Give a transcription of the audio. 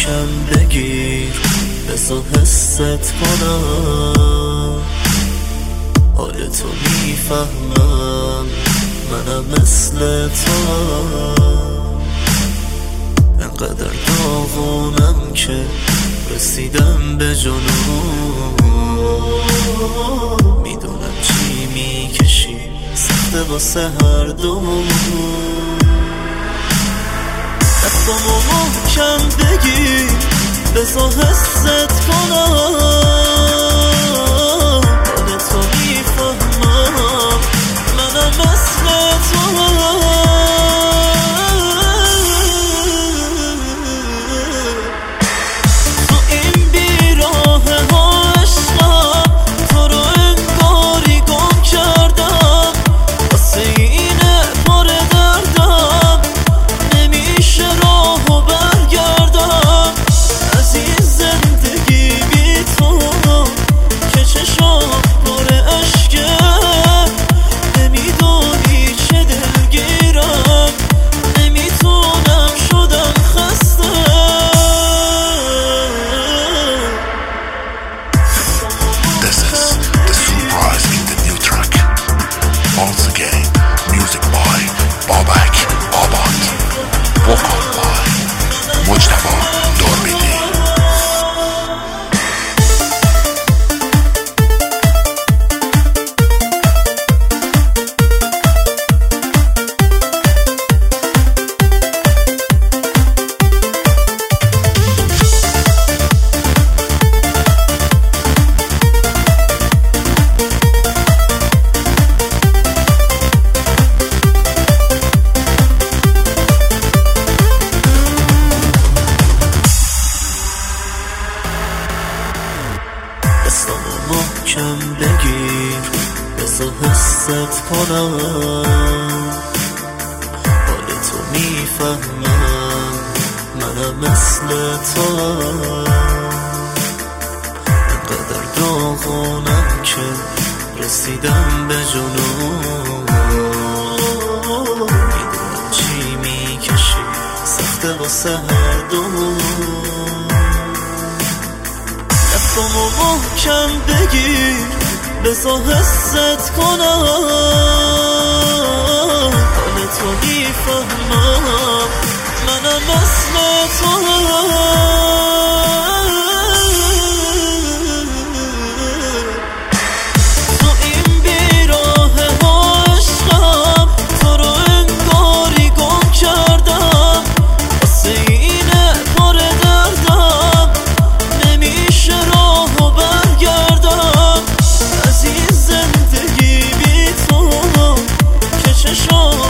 محکم بگیر بذار حست کنم، حال تو میفهمم منم مثل تو، انقدر داغونم که رسیدم به جنون، میدونم چی میکشی سخته واسه هر دومون، دستامو محکم بگیر بذار حست کنم، حال تو میفهمم منم مثل تو، تو این بیراهه ها عشقم تو رو انگاری گم کردم، واسه اینه پر دردم نمیشه راهو برگردم از این زندگی بی تو که چشام پر عشقه، نمیدونی چه دلگیرم نمیتونم شدم خسته. This is the surprise in the new track. Once again, music by Babak Abad, vocal by Mujtaba Dorbidi. دستامو محکم بگیر بذار حست کنم، حال تو میفهمم منم مثل تو، انقدر داغونم که رسیدم به جنون، میدونم چی میکشی سخته واسه هر دومون، دستامو محکم بگیر بذار حست کنم، حال تو میفهمم منم مثل تو، تو این بیراهه ها عشقم تو رو انگاری گم کردم، واسه اینه پر دردم نمیشه راهو برگردم از این زندگی بی تو که چشام